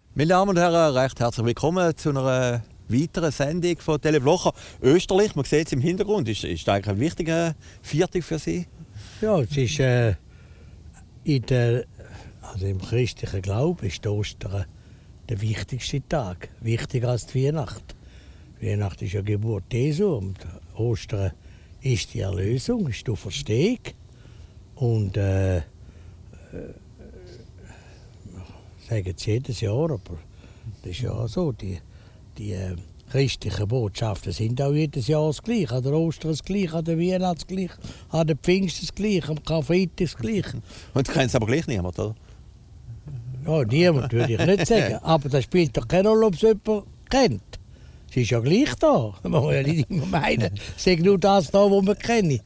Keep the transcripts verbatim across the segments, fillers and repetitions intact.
Meine Damen und Herren, recht herzlich willkommen zu einer weiteren Sendung von Teleblocher. Österreich, man sieht es im Hintergrund, ist, ist eigentlich ein wichtiger Viertag für Sie? Ja, es ist äh, in der, also im christlichen Glauben ist Ostern der wichtigste Tag, wichtiger als die Weihnacht. Weihnachten ist ja die Geburt Jesu und Ostern ist die Erlösung, ist die Auferstehung. Und äh, äh, sagen es jedes Jahr, aber das ist ja auch so. Die, die äh, christlichen Botschaften sind auch jedes Jahr das Gleiche. An der Ostern das Gleiche, an der Weihnachten das Gleiche, an der Pfingsten das Gleiche, am Karfreitag das Gleiche. Und das kennt es aber gleich niemand, oder? Ja, niemand würde ich nicht sagen. Aber das spielt doch keine Rolle, ob es jemand kennt. Es ist ja gleich da. Man muss ja nicht immer meinen, es ist nur das da, was man kennt.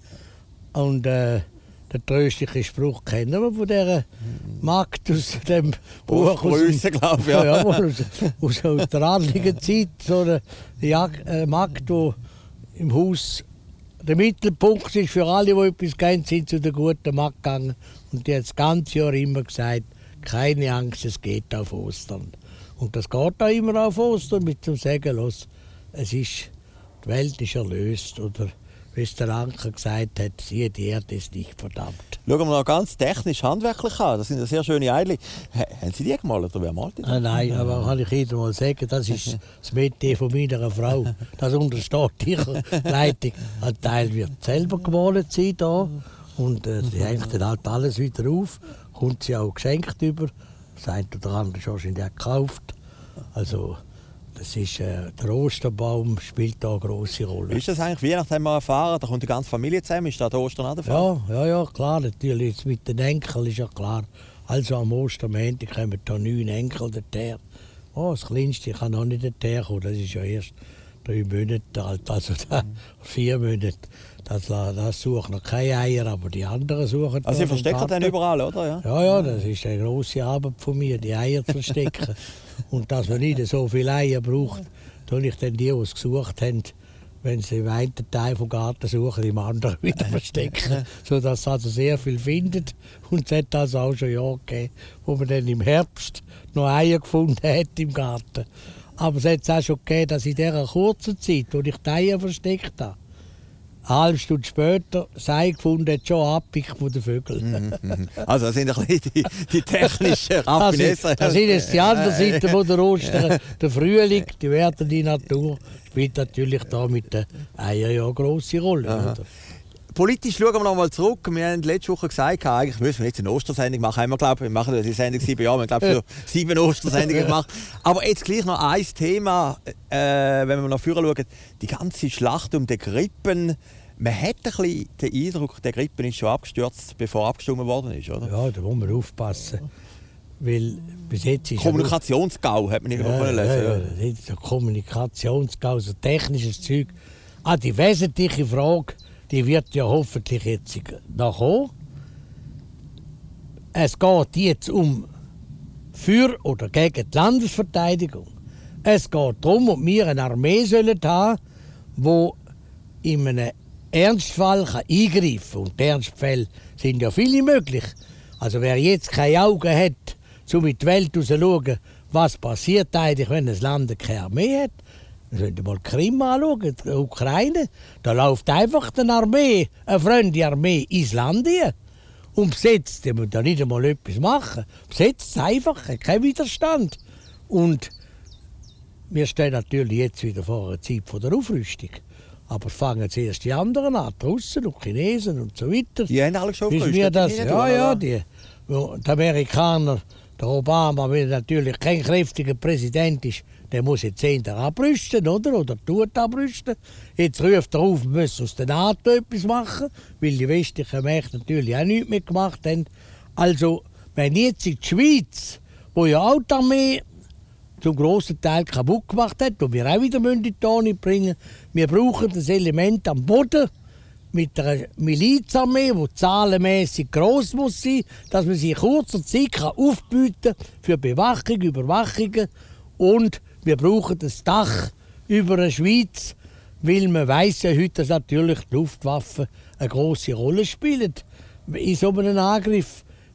Und äh, den tröstlichen Spruch kennen wir von dieser Magd aus dem Buch. Grüße, glaube ich. Ja, ja, ja aus, aus, aus der adligen Zeit. So eine Jag äh, Magd, die im Haus der Mittelpunkt ist für alle, die etwas kennen, sind zu der guten Magd gegangen. Und die hat das ganze Jahr immer gesagt, keine Angst, es geht auf Ostern. Und das geht auch immer auf Ostern mit dem Sagen, los, es ist, die Welt ist erlöst. Oder wie es der Anker gesagt hat, siehe, die Erde ist nicht verdammt. Schauen wir noch ganz technisch, handwerklich an. Das sind ja sehr schöne Eidli. Haben Sie die gemalt oder wer malt die? Ah, nein, aber kann ich Ihnen mal sagen, das ist das Metier von meiner Frau. Das untersteht ihrer Leitung. Ein Teil wird selber gemalt sein da. Und äh, sie hängt dann halt alles wieder auf. Kommt sie auch geschenkt über. Das eine oder andere ist wahrscheinlich auch gekauft. Also, das ist, äh, der Osterbaum spielt da eine grosse Rolle. Ist das eigentlich Weihnachten, haben wir erfahren, da kommt die ganze Familie zusammen, ist da der Ostern auch der Fall? Ja, ja, ja, klar, natürlich. Jetzt mit den Enkeln ist ja klar. Also am Ostermontag kommen da neun Enkel dorthin. Oh, das Kleinste kann noch nicht dorthin kommen, das ist ja erst drei Monate alt, also da, vier Monate. Das, das sucht noch keine Eier, aber die anderen suchen. Also Sie verstecken dann überall, oder? Ja, ja, ja, das ist eine grosse Arbeit von mir, die Eier zu verstecken. Und dass man nicht so viele Eier braucht, tue ich dann die, die es gesucht haben, wenn sie im einen Teil vom Garten suchen, im anderen wieder verstecken. Sodass sie also sehr viel findet. Und es hat also auch schon Jahre gegeben, wo man dann im Herbst noch Eier gefunden hat im Garten. Aber es hat auch schon gegeben, dass in dieser kurzen Zeit, wo ich die Eier versteckt habe, eine halbe Stunde später sei gefunden, hat schon abgepickt von den Vögeln. Also das sind ein bisschen die, die technischen Raffinessen. Das sind jetzt die andere Seite von der Ostern. Der Frühling, die werdende Natur, spielt natürlich da mit den Eiern ja eine grosse Rolle. Oder? Politisch schauen wir noch mal zurück. Wir haben letzte Woche gesagt, eigentlich müssen wir jetzt eine Ostersendung machen. Haben wir, glaube wir machen die Sendung sieben Jahre. Wir haben, glaube ich, sieben Ostersendungen gemacht. Aber jetzt gleich noch ein Thema, äh, wenn wir nach vorne schauen. Die ganze Schlacht um den Grippen. Man hat ein bisschen den Eindruck, der Grippen ist schon abgestürzt, bevor abgestimmt worden ist, oder? Ja, da muss man aufpassen. Weil bis jetzt ist Kommunikationsgau hat man nicht ja, lesen. Ja, ja, das ist ein Kommunikationsgau, so technisches Zeug. Ah, die wesentliche Frage, die wird ja hoffentlich jetzt noch kommen. Es geht jetzt um für oder gegen die Landesverteidigung. Es geht darum, ob wir eine Armee sollen haben, die in einem Ernstfall kann eingreifen kann. Und die Ernstfälle sind ja viele möglich. Also wer jetzt keine Augen hat, um in die Welt raus zu schauen, was passiert eigentlich, wenn ein Land keine Armee hat, wir sollten mal Krim anschauen, die Ukraine. Da läuft einfach eine Armee, eine fremde Armee ins Land hier und besetzt. Die müssen da nicht einmal etwas machen. Besetzt es einfach, kein Widerstand. Und wir stehen natürlich jetzt wieder vor einer Zeit von der Aufrüstung. Aber fangen zuerst die anderen an, die Russen und Chinesen und so weiter. Die haben alle schon aufgerüstet. Das, ja, ja, die, die Amerikaner, der Obama, weil er natürlich kein kräftiger Präsident ist, der muss jetzt eher abrüsten, oder? Oder tut abrüsten. Jetzt ruft er auf, wir müssen aus der NATO etwas machen, weil die westlichen Mächte natürlich auch nichts mehr gemacht haben. Also, wenn jetzt in die Schweiz, wo ja auch die Armee zum grossen Teil kaputt gemacht hat, und wir auch wieder in die Tonne bringen, wir brauchen das Element am Boden mit einer Milizarmee, die zahlenmässig gross muss sein, dass man sie in kurzer Zeit aufbieten kann für Bewachung, Überwachungen. Und wir brauchen das Dach über der Schweiz, weil man weiss ja heute, dass natürlich die Luftwaffe eine grosse Rolle spielt in so einem Angriff.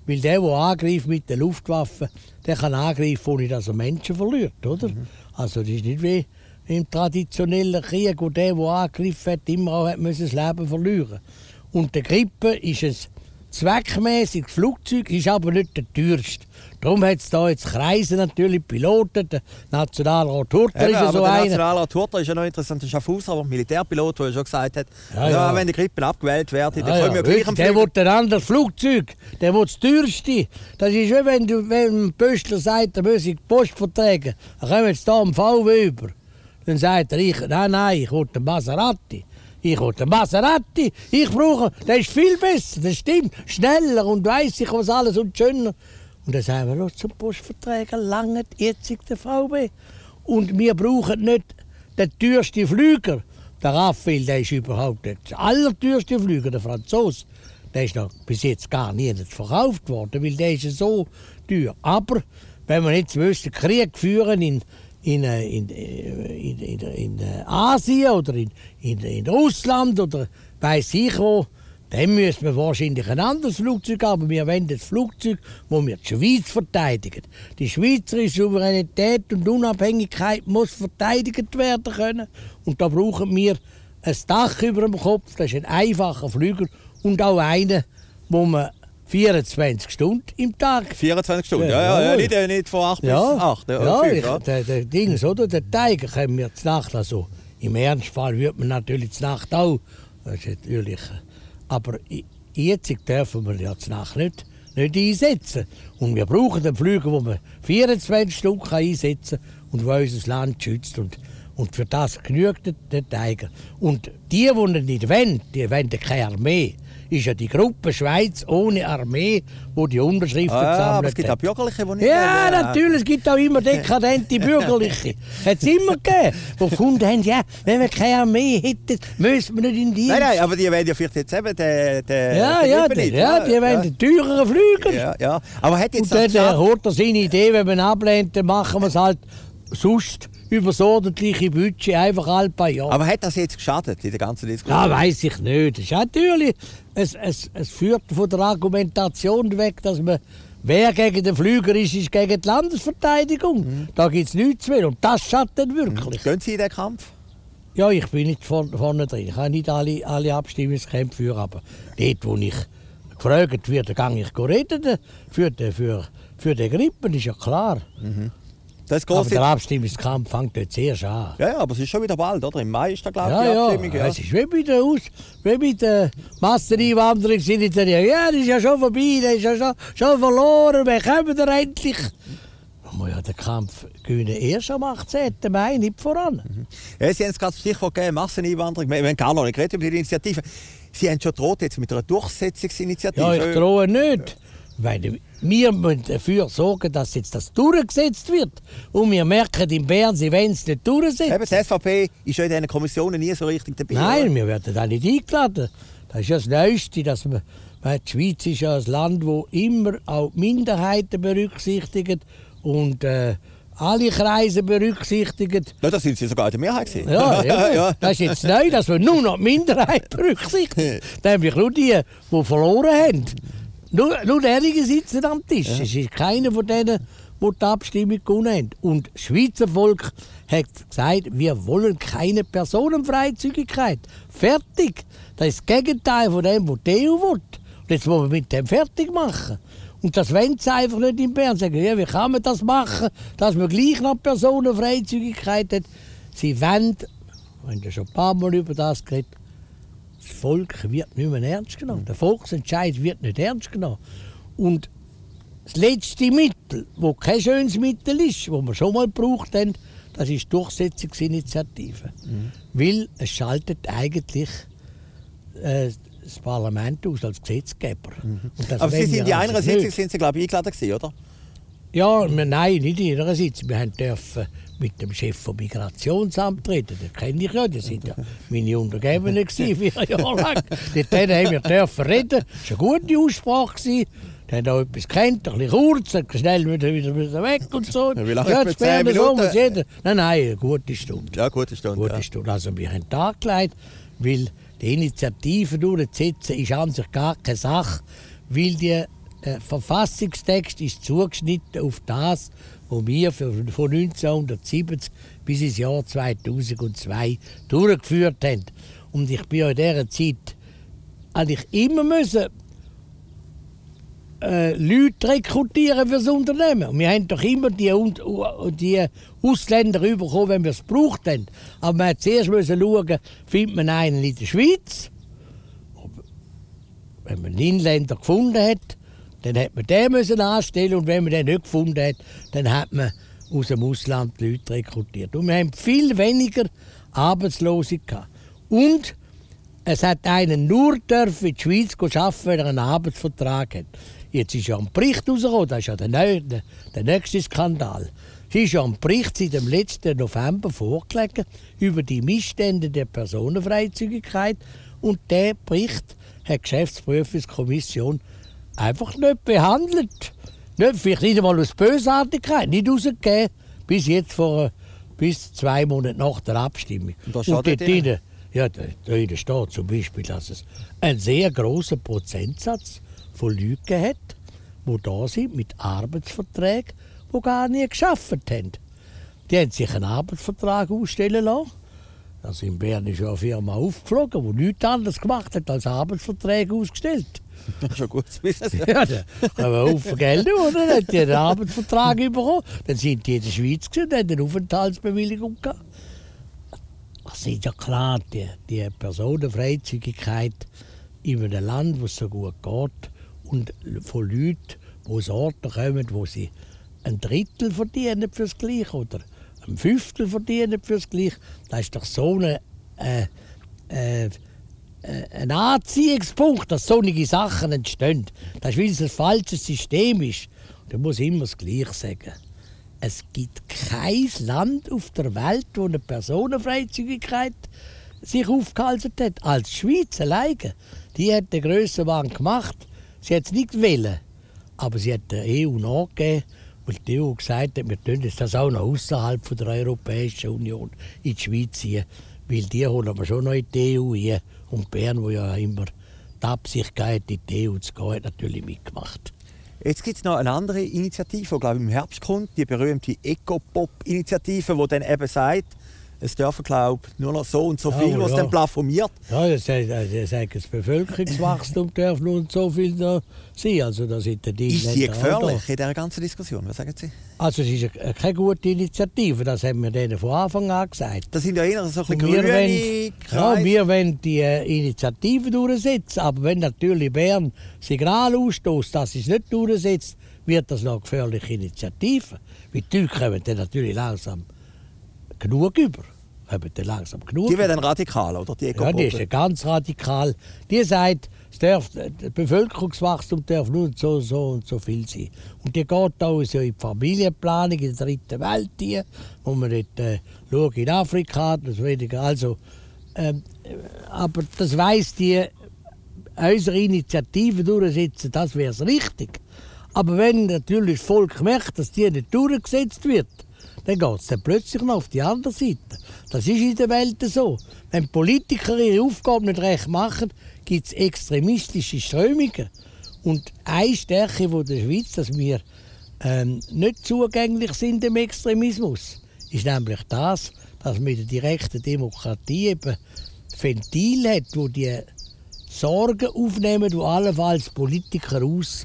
Weil der, der angreift mit der Luftwaffe, der kann angreifen, ohne dass er Menschen verliert, oder? Mhm. Also das ist nicht wie im traditionellen Krieg, wo der, der angegriffen hat, immer auch hat müssen das Leben verlieren. Und der Grippe ist ein zweckmäßiges Flugzeug, ist aber nicht der teuerste. Darum hat es da jetzt Kreise natürlich, Piloten, der Nationalrat Hurter Eben, ist ja so der einer. Nationalrat Hurter ist ja noch interessant, der Schaffhauser, aber Militärpilot, der ja schon gesagt hat, Ja, ja, ja. wenn die Grippen abgewählt werden, dann Ah, können wir ja, gleich am der Flügen. will ein anderes Flugzeug, der will das teuerste. Das ist wie wenn, du, wenn ein Pöstler sagt, er muss die Post vertragen, dann kommen wir jetzt hier am V W über. Dann sagt er, ich, nein, nein, ich will den Maserati. Ich will den Maserati, ich brauche, der ist viel besser, das stimmt, schneller und weiss ich was alles und schöner. Und dann sagen wir, los zum Postverträgen, lange jetzt der V W. Und wir brauchen nicht den teuersten Flüger. Der Raphael, der ist überhaupt nicht der allerteuerste Flüger, der Franzose. Der ist noch bis jetzt gar nie nicht verkauft worden, weil der ist so teuer. Aber wenn wir jetzt müssen, Krieg führen in In, in, in, in, in Asien oder in, in, in Russland oder weiss ich wo, dann müssen wir wahrscheinlich ein anderes Flugzeug haben. Aber wir wollen das Flugzeug, wo wir die Schweiz verteidigen. Die schweizerische Souveränität und Unabhängigkeit muss verteidigt werden können. Und da brauchen wir ein Dach über dem Kopf, das ist ein einfacher Flüger und auch einen, wo man vierundzwanzig Stunden im Tag. vierundzwanzig Stunden, ja, ja, ja, nicht, nicht von acht ja, bis acht. Ja, ja, fünf, ich, ja. Der, der Dings, oder? Der Tiger können wir zur Nacht, also im Ernstfall würde man natürlich zur Nacht auch, das ist natürlich, aber jetzt dürfen wir ja zur Nacht nicht, nicht einsetzen. Und wir brauchen einen Flüger, den man vierundzwanzig Stunden einsetzen kann und der unser Land schützt. Und, und für das genügt der, der Tiger. Und die, die ihn nicht wollen, die wollen keine Armee. Ist ja die Gruppe Schweiz ohne Armee, wo die Unterschriften ah, ja, gesammelt aber es gibt hat. auch Bürgerliche, die nicht Ja, wollen. natürlich, es gibt auch immer dekadente Bürgerliche. Hat es immer gegeben, die gefunden haben, ja, wenn wir keine Armee hätten, müssen wir nicht in die. Nein, nein, aber die wollen ja vielleicht jetzt eben den, den, Ja, den ja, Grippe die, nicht. ja, die wollen den teureren Flüger. Ja, ja. Aber hat jetzt Und dann das der geschafft? Hurter seine Idee, wenn man ablehnt, dann machen wir es halt sonst über das ordentliche Budget einfach alle paar Jahre. Aber hat das jetzt geschadet in der ganzen Diskussion? Ja, weiss ich nicht. Das ist natürlich, es, es, es führt von der Argumentation weg, dass man, wer gegen den Flüger ist, ist gegen die Landesverteidigung. Mhm. Da gibt es nichts mehr. Und das schadet wirklich. Gehen Sie in den Kampf? Ja, ich bin nicht vorne, vorne drin. Ich habe nicht alle, alle Abstimmungskämpfe führen, aber dort, wo ich gefragt werde, gehe ich reden für den, für, für den Grippen, ist ja klar. Mhm. Das Aber grosse... der Abstimmungskampf fängt jetzt erst an. Ja, ja, aber es ist schon wieder bald, oder? Im Mai ist da, glaube ich, Ja, die ja, Abstimmung. Ja, es ist wie bei der, Aus wie bei der Masseneinwanderung in Italien. Ja, das ist ja schon vorbei, das ist ja schon, schon verloren, wir kommen da endlich. Man muss ja den Kampf gewinnen erst am achtzehnten Mai, nicht voran. Mhm. Ja, Sie haben es gerade das Stichwort gegeben, Masseneinwanderung. Wir haben gar noch nicht geredet über die Initiative. Sie haben schon gedroht jetzt mit einer Durchsetzungsinitiative. Ja, ich drohe nicht. Weil wir müssen dafür sorgen, dass jetzt das durchgesetzt wird. Und wir merken in Bern, sie wollen es nicht durchsetzen. Eben, die S V P ist ja in diesen Kommissionen nie so richtig dabei. Nein, oder? wir werden da nicht eingeladen. Das ist ja das Neueste, dass man, weil die Schweiz ist ja ein Land, das immer auch die Minderheiten berücksichtigt und äh, alle Kreise berücksichtigt. Ja, da sind Sie sogar in der Mehrheit gewesen. Ja, ja, ja. Das ist jetzt neu, dass wir nur noch die Minderheit berücksichtigen. Nämlich nur die, die verloren haben. Nur, nur derjenige sitzen am Tisch. Ja. Es ist keiner von denen, die die Abstimmung gewonnen haben. Und das Schweizer Volk hat gesagt, wir wollen keine Personenfreizügigkeit. Fertig. Das ist das Gegenteil von dem, was die E U will. Und jetzt wollen wir mit dem fertig machen. Und das wollen sie einfach nicht in Bern. Sagen, ja, wie kann man das machen, dass man gleich noch Personenfreizügigkeit hat. Sie wollen, wir haben ja schon ein paar Mal über das geredet, das Volk wird nicht mehr ernst genommen. Der Volksentscheid wird nicht ernst genommen. Und das letzte Mittel, das kein schönes Mittel ist, das wir schon mal gebraucht haben, das ist die Durchsetzungsinitiative. Mhm. Weil es schaltet eigentlich äh, das Parlament aus als Gesetzgeber. Mhm. Aber Sie sind in einer also Sitzung, sind Sie, glaube ich, eingeladen gewesen, oder? Ja, wir, nein, nicht in einer Sitzung. Wir dürfen mit dem Chef vom Migrationsamt reden. Den kenne ich ja, das sind ja meine Untergebenen gewesen, vier Jahre lang. Mit denen haben wir dürfen reden. Das war eine gute Aussprache. Die haben auch etwas gekannt, ein bisschen kurz, schnell wieder, wieder weg und so. Ja, wie lange ja, hat man? Zehn Minuten? Jeder. Nein, nein, eine gute Stunde. Ja, gute Stunde. Gute ja. Stunde. Also wir haben Tag gelegt, weil die Initiative durchzusetzen ist an sich gar keine Sache, weil die der Verfassungstext ist zugeschnitten auf das, was wir von neunzehnhundertsiebzig bis ins Jahr zweitausendzwei durchgeführt haben. Und ich bin ja in dieser Zeit eigentlich immer müssen, äh, Leute rekrutieren für das Unternehmen. Und wir haben doch immer die, die Ausländer bekommen, wenn wir es gebraucht haben. Aber man musste zuerst müssen schauen, findet man einen in der Schweiz. Wenn man einen Inländer gefunden hat, dann hat man den müssen anstellen. Und wenn man den nicht gefunden hat, dann hat man aus dem Ausland Leute rekrutiert. Und wir haben viel weniger Arbeitslose gehabt. Und es hat einen nur dürfen in die Schweiz arbeiten, wenn er einen Arbeitsvertrag hat. Jetzt ist ja ein Bericht rausgekommen, das ist ja der, Neu der, der nächste Skandal. Es ist ja ein Bericht seit dem letzten November vorgelegt über die Missstände der Personenfreizügigkeit. Und der Bericht hat die Geschäftsprüfungskommission einfach nicht behandelt. Nicht, vielleicht nicht einmal aus Bösartigkeit, nicht rausgegeben, bis jetzt vor bis zwei Monate nach der Abstimmung. Und das schadet Ihnen? Ja, da, da steht zum Beispiel, dass es einen sehr grossen Prozentsatz von Leuten hat, die da sind mit Arbeitsverträgen, die gar nie gearbeitet haben. Die haben sich einen Arbeitsvertrag ausstellen lassen. Also in Bern ist ja eine Firma aufgeflogen, die nichts anderes gemacht hat als Arbeitsverträge ausgestellt. Das ist schon gut zu wissen. Ja, da haben wir Haufen Geld und dann hat die einen Arbeitsvertrag bekommen. Dann sind die in der Schweiz und haben eine Aufenthaltsbewilligung gehabt. Es ist ja klar, die, die Personenfreizügigkeit in einem Land, wo es so gut geht, und von Leuten, die aus Orten kommen, wo sie ein Drittel verdienen fürs Gleiche oder ein Fünftel verdienen fürs Gleiche, das ist doch so eine, äh, äh, ein Anziehungspunkt, dass solche Sachen entstehen. Das ist, weil es ein falsches System ist. Und ich muss immer das Gleiche sagen. Es gibt kein Land auf der Welt, wo eine Personenfreizügigkeit sich aufgehalten hat, als die Schweiz alleine. Die hat den Grössenwahn gemacht. Sie hat es nicht wollen, aber sie hat der E U nachgegeben, weil die E U gesagt hat, wir tun das auch noch außerhalb der Europäischen Union in die Schweiz ziehen, weil die holen wir schon noch in die E U rein. Und Bern, wo ja immer die Absicht hatte, in die E U zu gehen, hat natürlich mitgemacht. Jetzt gibt es noch eine andere Initiative, die glaube ich, im Herbst kommt, die berühmte Ecopop-Initiative, die dann eben sagt, es dürfen glaube ich, nur noch so und so viel, oh, was ja. dann plafonniert. Ja, das sagt, das, sagt, das Bevölkerungswachstum darf nur so viel da sein. Also, da sind die ist die gefährlich in dieser ganzen Diskussion? Was sagen Sie? Also es ist eine, keine gute Initiative, das haben wir denen von Anfang an gesagt. Das sind ja eher so ein bisschen wir grüne wollen, ja, wir wollen die äh, Initiative durchsetzen, aber wenn natürlich Bern Signal ausstößt, dass es nicht durchsetzt, wird das noch eine gefährliche Initiative. Weil die Leute kommen dann natürlich langsam genug über. Haben dann langsam genug die werden radikal, oder? Die ja, die ist ganz radikal. Die sagt, es darf, das Bevölkerungswachstum darf nur so, so und so viel sein. Und die geht auch so in die Familienplanung in der dritten Welt hier, wo man nicht äh, schaut in Afrika, das weniger. Also, ähm, aber das weiss die, unsere Initiative durchsetzen, das wäre es richtig. Aber wenn natürlich das Volk merkt, dass die nicht durchgesetzt wird, dann geht es dann plötzlich noch auf die andere Seite. Das ist in der Welt so. Wenn Politiker ihre Aufgabe nicht recht machen, gibt es extremistische Strömungen. Und eine Stärke der Schweiz, dass wir ähm, nicht zugänglich sind dem Extremismus, ist nämlich das, dass man in der direkten Demokratie eben Ventil hat, wo die Sorgen aufnehmen, die allenfalls Politiker aus,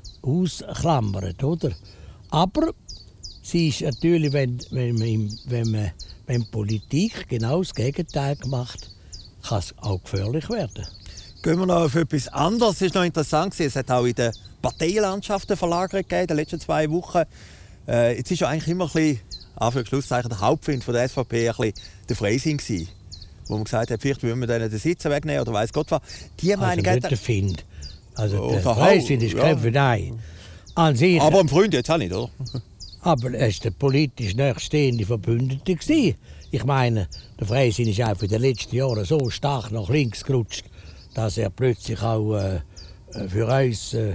ausklammern. Oder? Aber sie ist natürlich, wenn, wenn, man, wenn, man, wenn Politik genau das Gegenteil macht, kann es auch gefährlich werden. Gehen wir noch auf etwas anderes. Es ist noch interessant, es hat auch in der Parteienlandschaft eine Verlagerung gegeben in den letzten zwei Wochen. Äh, jetzt war ja eigentlich immer ein bisschen, Anführungszeichen, der Hauptwind von der S V P ein bisschen der Freisinn gewesen, wo man gesagt hat, vielleicht wollen wir denen den Sitz wegnehmen oder weiss Gott was. Die also Meinung nicht hat... der Find. Also oh, der Freisinn ist kein Nein. An sich, aber ein Freund jetzt auch nicht, oder? Aber er war der politisch nächststehende Verbündete. Ich meine, der Freisinn ist einfach in den letzten Jahren so stark nach links gerutscht, dass er plötzlich auch äh, für uns äh,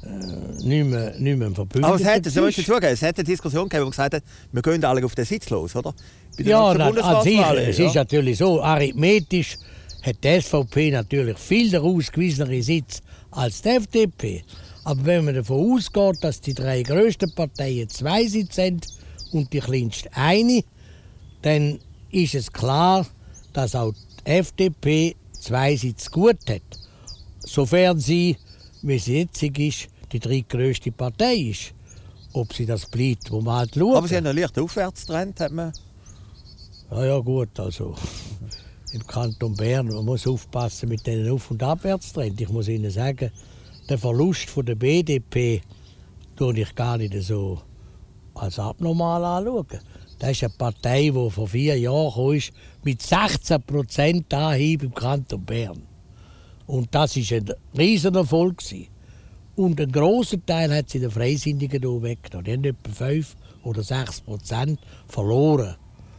nicht mehr, nicht mehr ein Verbündeter aber es hat, ist. zugeben, es hat eine Diskussion gegeben, die gesagt hat, wir gehen alle auf den Sitz los, oder? Bei der ja, na, an sich, es ja. ist natürlich so, arithmetisch hat die S V P natürlich viel der ausgewiesenere Sitz als die F D P. Aber wenn man davon ausgeht, dass die drei grössten Parteien zwei Sitze haben und die kleinste eine, dann ist es klar, dass auch die F D P zwei Sitze gut hat. Sofern sie, wie sie jetzt ist, die drittgrösste Partei ist. Ob sie das bleibt, wo man halt schaut. Aber sie haben einen leichten Aufwärtstrend, hat man. Ja, ja gut, also im Kanton Bern, man muss aufpassen mit den Auf- und Abwärtstrend. Ich muss Ihnen sagen, den Verlust von der B D P tue ich gar nicht so als abnormal anschauen. Das ist eine Partei, die vor vier Jahren kam, ist, mit sechzehn Prozent Anhieb im Kanton Bern. Und das war ein riesiger Erfolg. Und einen grossen Teil hat sie den Freisinnigen hier weggenommen. Die haben etwa fünf oder sechs Prozent verloren.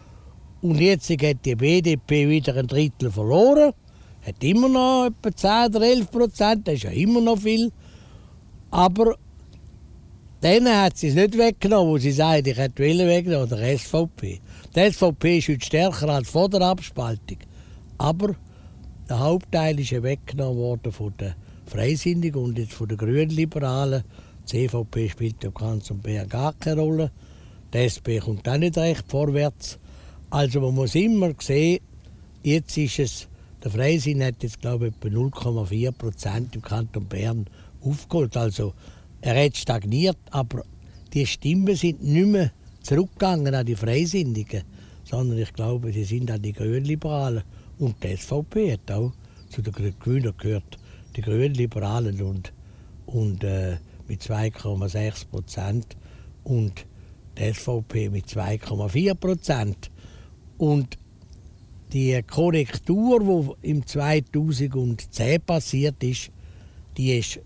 Und jetzt hat die B D P wieder ein Drittel verloren. Hat immer noch etwa zehn oder elf Prozent, das ist ja immer noch viel. Aber dann hat sie es nicht weggenommen, wo sie sagt, ich hätte weggenommen, der S V P. Die S V P ist heute stärker als vor der Abspaltung. Aber der Hauptteil ist ja weggenommen worden von den Freisinnigen und jetzt von den Grünliberalen. Die C V P spielt im Kanton Bern gar keine Rolle. Die S P kommt auch nicht recht vorwärts. Also man muss immer sehen, jetzt ist es, der Freisinn hat jetzt glaube ich etwa null Komma vier Prozent im Kanton Bern aufgeholt. Also er hat stagniert, aber die Stimmen sind nicht mehr zurückgegangen an die Freisinnigen, sondern ich glaube, sie sind an die Grünliberalen. Und die S V P hat auch zu den Grünen gehört. Die Grünliberalen und, und äh, mit zwei Komma sechs Prozent und die S V P mit zwei Komma vier Prozent. Und die Korrektur, die im zweitausendzehn passiert ist, die ist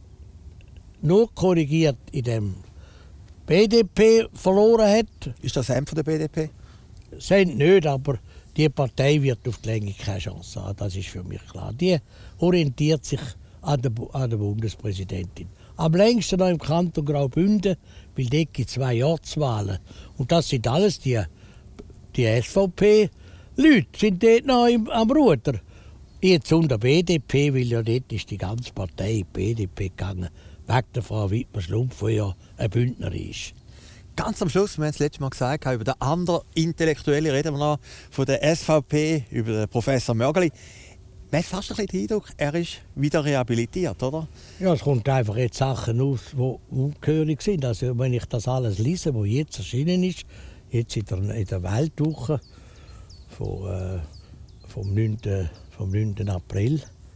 nur korrigiert, indem die B D P verloren hat. Ist das ein von der B D P? Sind nicht, aber die Partei wird auf die Länge keine Chance haben. Das ist für mich klar. Die orientiert sich an der, an der Bundespräsidentin. Am längsten noch im Kanton Graubünden, weil dort gibt es zwei Ortswahlen. Und das sind alles die, die S V P-Leute, sind dort noch im, am Ruder. Jetzt unter B D P, weil ja dort ist die ganze Partei B D P gegangen. Wegen der Frau Wittmer-Schlumpf, die ja eine Bündnerin ist. Ganz am Schluss, wir haben es letztes Mal gesagt, über den anderen Intellektuellen reden wir noch, von der S V P, über den Professor Mörgeli. Man hat fast ein bisschen den Eindruck, er ist wieder rehabilitiert, oder? Ja, es kommt einfach jetzt Sachen aus, die ungehörig sind. Also wenn ich das alles lese, was jetzt erschienen ist, jetzt in der, in der Weltwoche vom, äh, vom, neunten, vom neunten April,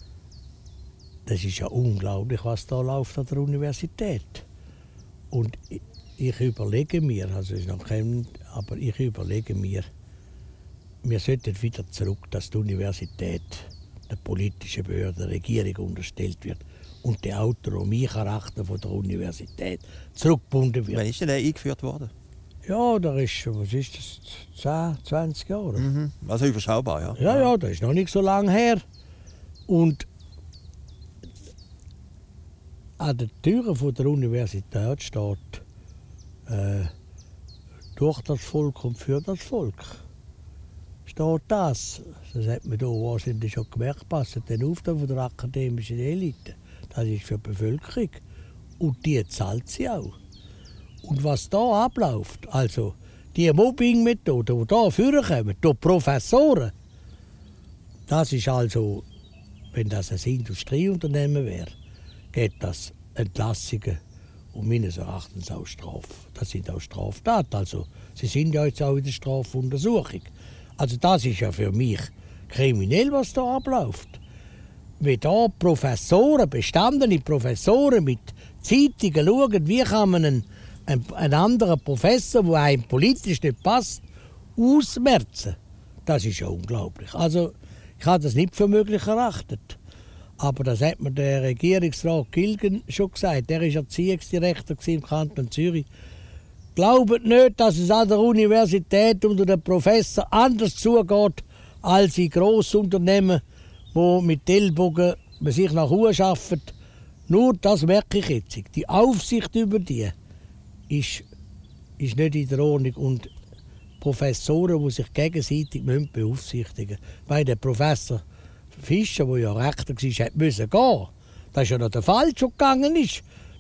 das ist ja unglaublich, was da läuft an der Universität. Und ich, ich überlege mir, also es ist noch kein, aber ich überlege mir, wir sollten wieder zurück, dass die Universität der politischen Behörde, der Regierung unterstellt wird und der Autonomiecharakter von der Universität zurückgebunden wird. Wann ist denn der eingeführt worden? Ja, da ist, was ist das, zehn, zwanzig Jahre. Mhm. Also überschaubar, ja. Ja, ja, das ist noch nicht so lange her. Und an den Türen von der Universität steht äh, durch das Volk und für das Volk. Steht das. Das hat man hier wahrscheinlich schon gemerkt, passt den auf von der akademischen Elite. Das ist für die Bevölkerung. Und die zahlt sie auch. Und was da abläuft, also die Mobbing-Methoden, die hier vorkommen, die Professoren, das ist also, wenn das ein Industrieunternehmen wäre, geht das Entlassungen und meines Erachtens auch Strafe. Das sind auch Straftaten. Also, sie sind ja jetzt auch in der Strafuntersuchung. Also das ist ja für mich kriminell, was da abläuft. Wenn da Professoren, bestandene Professoren mit Zeitungen schauen, wie kann man einen, einen, einen anderen Professor, der einem politisch nicht passt, ausmerzen. Das ist ja unglaublich. Also ich habe das nicht für möglich erachtet. Aber das hat mir der Regierungsrat Gilgen schon gesagt. Er war Erziehungsdirektor im Kanton Zürich. Glaubt nicht, dass es an der Universität unter den Professor anders zugeht als in Grossunternehmen, die mit Ellbogen sich nach Hause arbeiten. Nur das merke ich jetzt. Die Aufsicht über die ist, ist nicht in der Ordnung. Und Professoren, die sich gegenseitig beaufsichtigen müssen. Weil der Professor Fischer, der ja Rektor war, musste gehen. Das ist ja noch der Fall schon gegangen ist.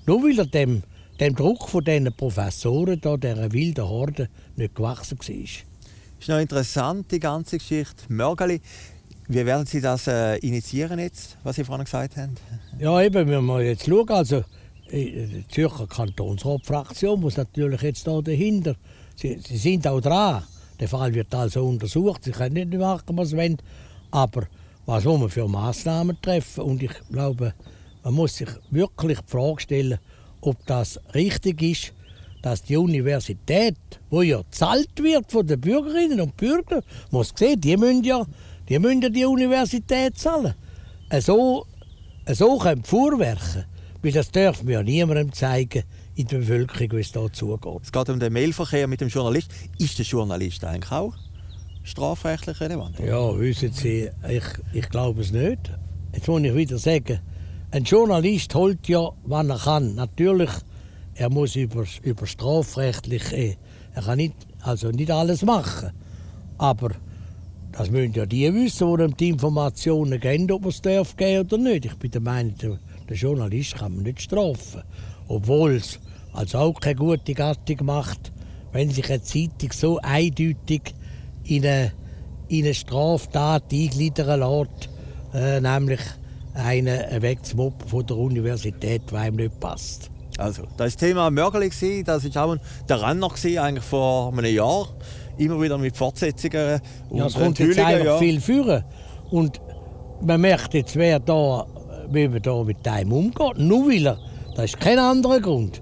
Nur weil er dem, dem Druck von diesen Professoren, da, dieser wilden Horde, nicht gewachsen war. Das ist noch interessant, die ganze Geschichte. Mörgeli, wie werden Sie das äh, initiieren jetzt, was Sie vorhin gesagt haben? Ja, eben, wenn wir jetzt schauen, also die Zürcher Kantonsrat-Fraktion muss natürlich jetzt da dahinter. Sie, sie sind auch dran. Der Fall wird also untersucht. Sie können nicht machen, was sie wollen. Aber was wollen wir für Massnahmen treffen? Und ich glaube, man muss sich wirklich die Frage stellen, ob das richtig ist, dass die Universität, wo ja gezahlt wird von den Bürgerinnen und Bürgern, muss sehen, die müssen ja die, müssen ja die Universität zahlen. So, so können die vorwerken, weil das dürfen wir ja niemandem zeigen in der Bevölkerung, wie es da zugeht. Es geht um den Mailverkehr mit dem Journalist. Ist der Journalist eigentlich auch strafrechtlich relevant? Ja, wissen Sie, ich, ich glaube es nicht. Jetzt muss ich wieder sagen, ein Journalist holt ja, wann er kann. Natürlich, er muss über, über strafrechtlich, äh, er kann nicht, also nicht alles machen. Aber das müssen ja die wissen, die ihm die Informationen geben, ob man es darf geben oder nicht. Ich bin der Meinung, der, der Journalist kann man nicht strafen. Obwohl es also auch keine gute Gattung macht, wenn sich eine Zeitung so eindeutig in eine, in eine Straftat eingliedern lässt, äh, nämlich einen wegzumobben von der Universität, der einem nicht passt. Also, das war das Thema Mörgeli, das war auch der Renner eigentlich vor einem Jahr. Immer wieder mit Fortsetzungen. Und ja, es kommt jetzt einfach ja. viel führen. Und man merkt jetzt, wer da, wie man da mit einem umgeht. Nur weil er, das ist kein anderer Grund.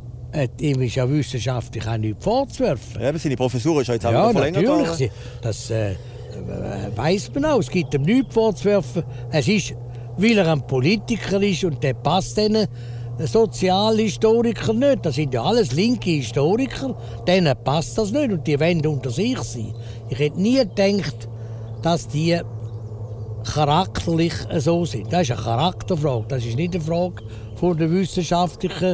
Ihm ist ja wissenschaftlich auch nichts vorzuwerfen. Ja, seine Professur ist ja jetzt auch ja, wieder verlängert worden. Natürlich, das äh, weiss man auch. Es gibt ihm nichts vorzuwerfen. Es ist, weil er ein Politiker ist und der passt denen Sozialhistoriker nicht. Das sind ja alles linke Historiker. Denen passt das nicht und die wollen unter sich sein. Ich hätte nie gedacht, dass die charakterlich so sind. Das ist eine Charakterfrage. Das ist nicht eine Frage von der wissenschaftlichen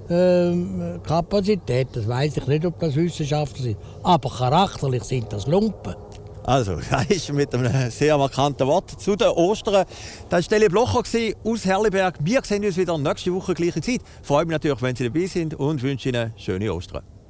ähm, Kapazität. Das weiss ich nicht, ob das Wissenschaftler sind. Aber charakterlich sind das Lumpen. Also, das ist mit einem sehr markanten Wort zu den Ostern. Das war Deli Blocher aus Herliberg. Wir sehen uns wieder nächste Woche gleiche Zeit. Ich freue mich natürlich, wenn Sie dabei sind und wünsche Ihnen schöne Ostern.